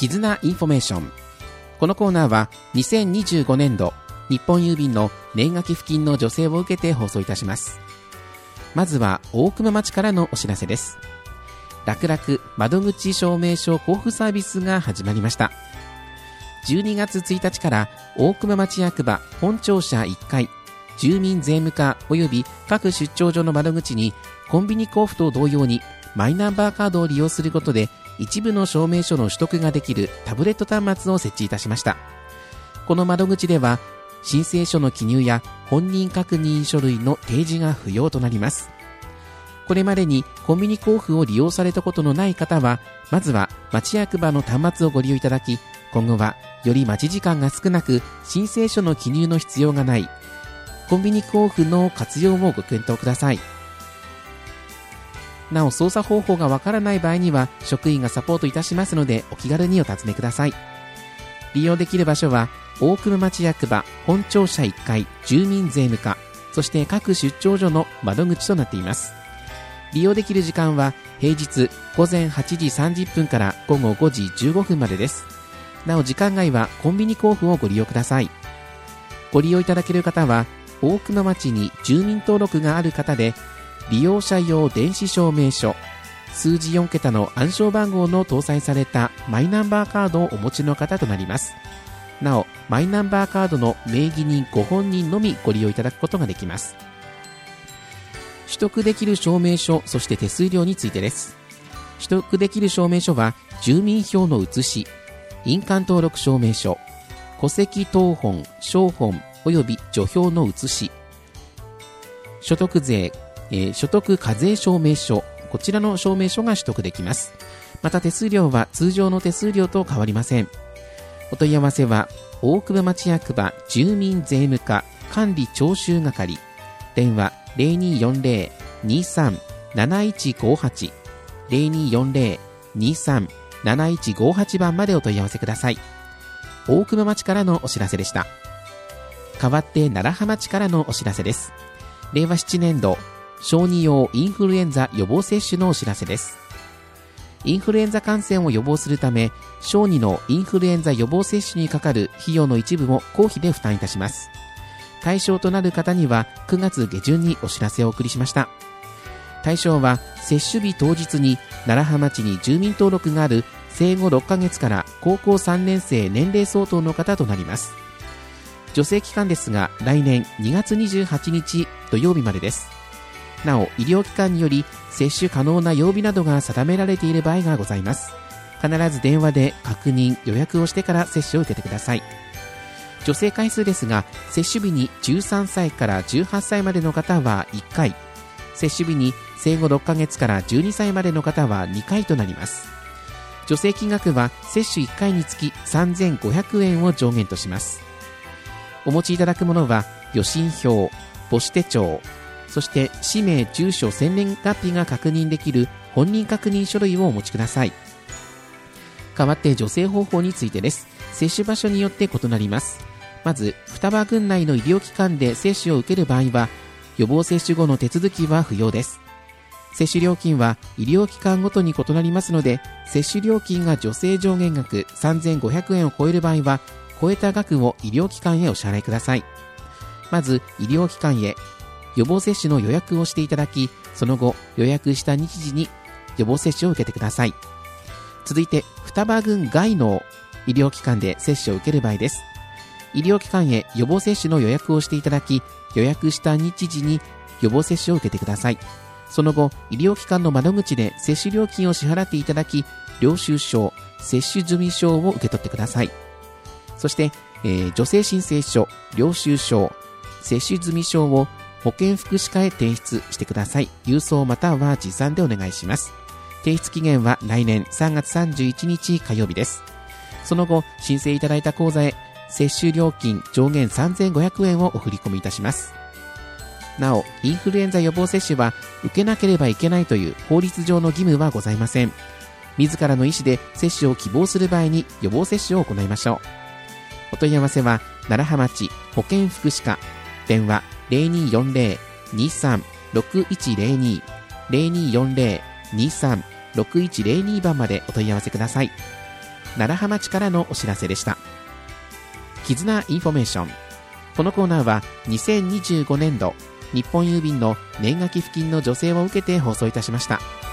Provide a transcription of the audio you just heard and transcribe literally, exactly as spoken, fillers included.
絆インフォメーション。このコーナーはにせんにじゅうごねんど日本郵便の年賀寄付金の助成を受けて放送いたします。まずは大熊町からのお知らせです。楽々窓口証明書交付サービスが始まりました。じゅうにがつついたちから大熊町役場本庁舎いっかい、住民税務課及び各出張所の窓口にコンビニ交付と同様にマイナンバーカードを利用することで一部の証明書の取得ができるタブレット端末を設置いたしました。この窓口では申請書の記入や本人確認書類の提示が不要となります。これまでにコンビニ交付を利用されたことのない方は、まずは町役場の端末をご利用いただき、今後はより待ち時間が少なく申請書の記入の必要がないコンビニ交付の活用をご検討ください。なお、操作方法がわからない場合には職員がサポートいたしますので、お気軽にお尋ねください。利用できる場所は大熊町役場本庁舎いっかい、住民税務課、そして各出張所の窓口となっています。利用できる時間は平日ごぜんはちじさんじゅっぷんから午後ごじじゅうごふんまでです。なお、時間外はコンビニ交付をご利用ください。ご利用いただける方は大熊町に住民登録がある方で、利用者用電子証明書、数字よんけたの暗証番号の搭載されたマイナンバーカードをお持ちの方となります。なお、マイナンバーカードの名義人ご本人のみご利用いただくことができます。取得できる証明書、そして手数料についてです。取得できる証明書は住民票の写し、印鑑登録証明書、戸籍謄本、証本及び除票の写し、所得税、えー、所得課税証明書、こちらの証明書が取得できます。また手数料は通常の手数料と変わりません。お問い合わせは大熊町役場住民税務課管理徴収係、電話 ゼロにーよんゼロ にーさん なないちごはち ゼロにーよんゼロ にーさん なないちごはち 番までお問い合わせください。大熊町からのお知らせでした。代わって楢葉町からのお知らせです。れいわななねんど小児用インフルエンザ予防接種のお知らせです。インフルエンザ感染を予防するため、小児のインフルエンザ予防接種にかかる費用の一部を公費で負担いたします。対象となる方にはくがつげじゅんにお知らせをお送りしました。対象は接種日当日に楢葉町に住民登録がある生後ろっかげつから高校さんねんせい年齢相当の方となります。助成期間ですが来年にがつにじゅうはちにち土曜日までです。なお、医療機関により接種可能な曜日などが定められている場合がございます。必ず電話で確認予約をしてから接種を受けてください。助成回数ですが、接種日にじゅうさんさいからじゅうはっさいまでの方はいっかい、接種日に生後ろっかげつからじゅうにさいまでの方はにかいとなります。助成金額は接種いっかいにつきさんぜんごひゃくえんを上限とします。お持ちいただくものは予診票、母子手帳、そして氏名、住所、生年月日が確認できる本人確認書類をお持ちください。代わって助成方法についてです。接種場所によって異なります。まず、双葉郡内の医療機関で接種を受ける場合は、予防接種後の手続きは不要です。接種料金は医療機関ごとに異なりますので、接種料金が助成上限額さんぜんごひゃくえんを超える場合は、超えた額を医療機関へお支払いください。まず、医療機関へ予防接種の予約をしていただき、その後予約した日時に予防接種を受けてください。続いて、双葉郡外の医療機関で接種を受ける場合です。医療機関へ予防接種の予約をしていただき、予約した日時に予防接種を受けてください。その後、医療機関の窓口で接種料金を支払っていただき、領収書、接種済証を受け取ってください。そして、えー、助成申請書、領収書、接種済証を保健福祉課へ提出してください。郵送または持参でお願いします。提出期限は来年さんがつさんじゅういちにち火曜日です。その後、申請いただいた口座へ接種料金上限さんぜんごひゃくえんをお振り込みいたします。なお、インフルエンザ予防接種は受けなければいけないという法律上の義務はございません。自らの意思で接種を希望する場合に予防接種を行いましょう。お問い合わせは楢葉町保健福祉課、電話 ゼロにーよんゼロ にーさん ろくいちゼロに ゼロにーよんゼロ にーさん ろくいちゼロに 番までお問い合わせください。 楢葉町からのお知らせでした。絆インフォメーション。このコーナーはにせんにじゅうごねんど日本郵便の年賀寄付金の助成を受けて放送いたしました。